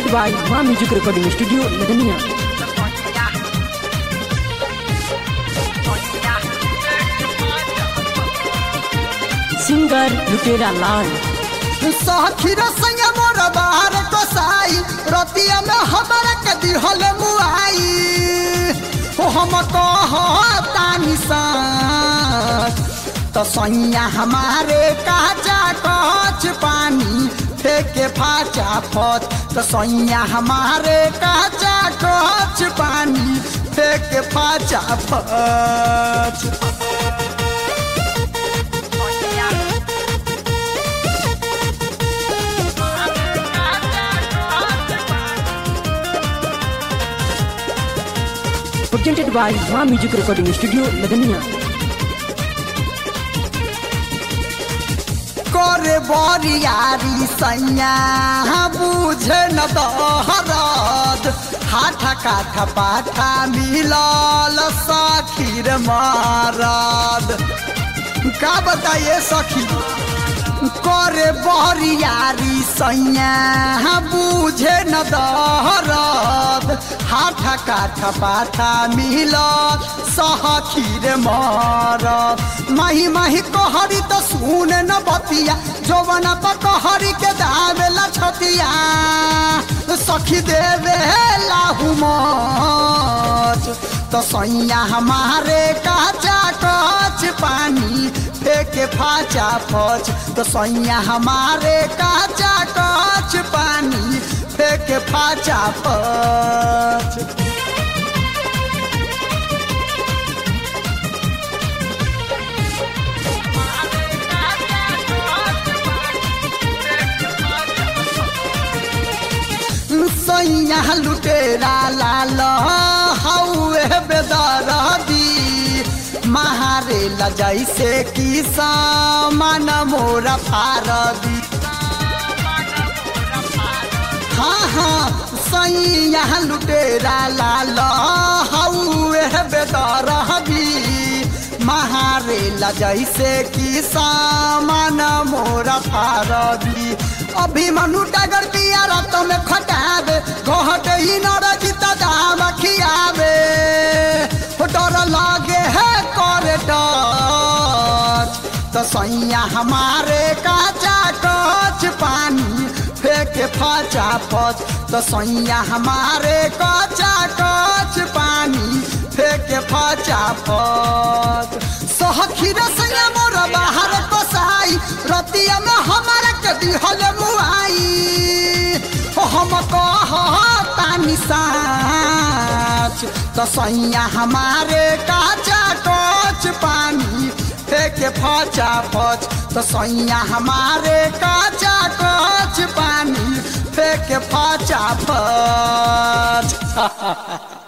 presented by Ma Music Recording Studio, Ladania. Singer Lutera Lal. सखीर संग मोर बाहर कसाई रतिया में हमारा कदी हल मुआई हो हम कहतानी साथ तो सैया हमारे काचा कच पानी फेंके फाचा फत तो सैया हमारे काचा कच पानी फेंके फाचा फत Presented by Ma Music Recording Studio, Ladania. करे बरियारी सैया बुझे न दहरद हाथा काठा पाठा मिलल सखीर मारद का बताइए सखी करे बरियारी सैया बुझे न दहरद हाथा काठा पाठा मिलल सखीर मारद माही माही कहरी तो सुन न बतिया जौवना पर कहरी के दावेला छतिया सखी देवे लाहू मच तो सैया हमारे काचा कच पानी फेंके फाचा फच तो सैया हमारे काचा कच पानी फेंके फाचा फच सैया लुटेरा लाल हौए बेदरदी महारे ल जैसे कि सामान मोरा फारदी हाँ हाँ सैया लुटेरा लाल हौए बेदरदी महारे ल जैसे कि सामान मोरा फारदी अभिमनु टागर पिया रात में खटावे घोट ही नरजिता दाम खियावे डर लागे है करे टच तो सैया हमारे काचा कच पानी फेंके फाचा फच तो सैया हमारे काचा कच पानी फेंके फाचा फच सखीर संग मोर बाहर कसाई रतिया में हमारा कदी हल मुआई हम कहतानी साच तो सैया हमारे काचा कच पानी फेंके फाचा फच तो सैया हमारे काचा कच पानी फेंके फाचा फच